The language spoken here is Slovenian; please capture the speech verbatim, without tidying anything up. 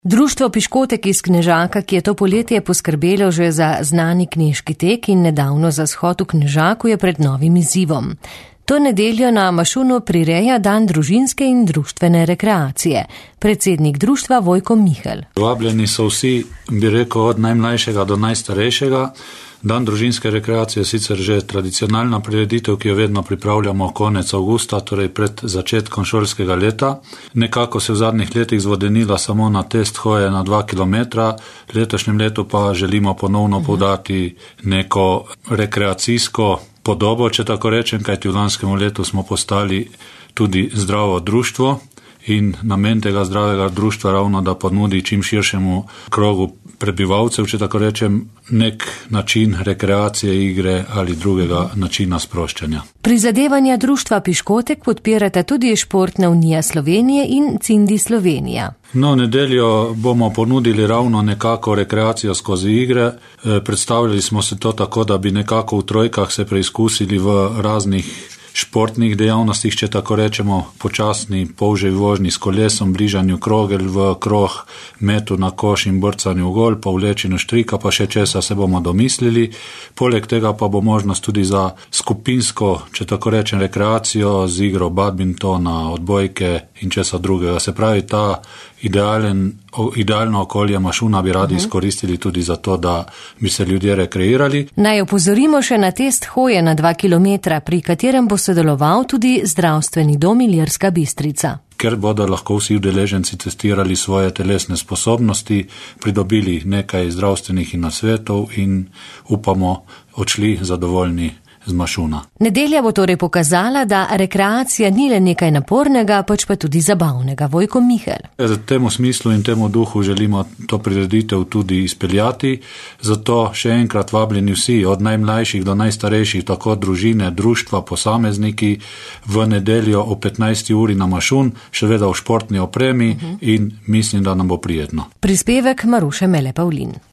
Društvo Piškotek iz Knežaka, ki je to poletje poskrbelo že za znani knežki tek in nedavno za shod v Knežaku, je pred novim izzivom. To nedeljo na Mašunu prireja dan družinske in društvene rekreacije. Predsednik društva Vojko Mihelj. Vabljeni so vsi, bi rekel, od najmlajšega do najstarejšega. Dan družinske rekreacije je sicer že tradicionalna prireditev, ki jo vedno pripravljamo konec avgusta, torej pred začetkom šolskega leta. Nekako se v zadnjih letih zvodenila samo na test hoje na dva kilometra, letošnjem letu pa želimo ponovno poudariti neko rekreacijsko podobo, če tako rečem, kajti v lanskem letu smo postali tudi zdravo društvo in namen tega zdravega društva ravno, da ponudi čim širšemu krogu prebivalcev, če tako rečem, nek način rekreacije, igre ali drugega načina sproščanja. Prizadevanja društva Piškotek podpirata tudi Športna unija Slovenije in Cindi Slovenija. No, nedeljo bomo ponudili ravno nekako rekreacijo skozi igre. Predstavljali smo se to tako, da bi nekako v trojkah se preizkusili v raznih športnih dejavnostih, če tako rečemo, počasni polževi vožnji s kolesom, bližanju krogel v krog, metu na koš in brcanju v gol, pa vlečenju štrika, pa še česa se bomo domislili. Poleg tega pa bo možnost tudi za skupinsko, če tako rečem, rekreacijo z igro badmintona, odbojke in česa drugega. Se pravi, ta idealen, idealno okolje Mašuna bi radi izkoristili tudi za to, da bi se ljudje rekreirali. Naj opozorimo še na test hoje na dva kilometra, pri katerem bo sodeloval tudi zdravstveni dom Ilirska Bistrica. Ker bodo lahko vsi udeleženci testirali svoje telesne sposobnosti, pridobili nekaj zdravstvenih nasvetov in upamo odšli zadovoljni z Mašuna. Nedelja bo torej pokazala, da rekreacija ni le nekaj napornega, pač pa tudi zabavnega. Vojko Mihelj. V temu smislu in temu duhu želimo to prireditev tudi izpeljati, zato še enkrat vabljeni vsi, od najmlajših do najstarejših, tako družine, društva, posamezniki, v nedeljo o petnajsti uri na Mašun, še vedno v športni opremi uh-huh. in mislim, da nam bo prijetno. Prispevek Maruše Mele Pavlin.